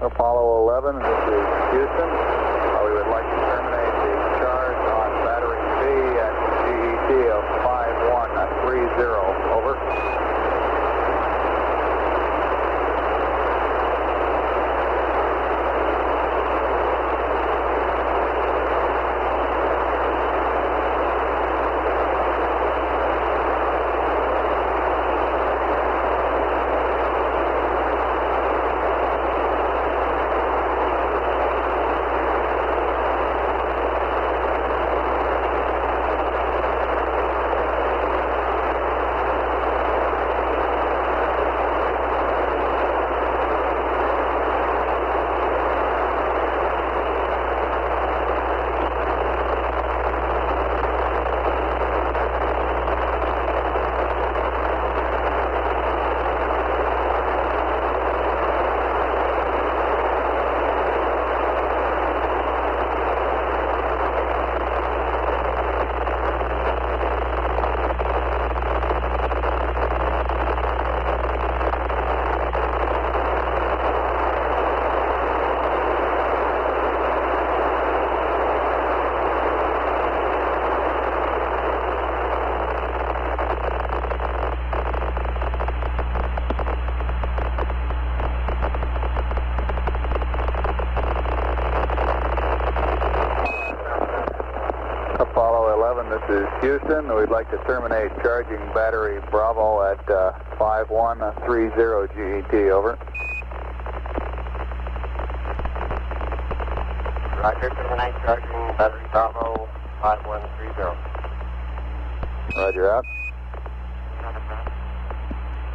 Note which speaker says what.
Speaker 1: Apollo 11, this is Houston. We would like to terminate the charge on battery B at GET of 5130. Over. Apollo 11, this is Houston. We'd like to terminate charging battery Bravo at 5130 GET, over.
Speaker 2: Roger, terminate charging battery Bravo 5130.
Speaker 1: Roger, out.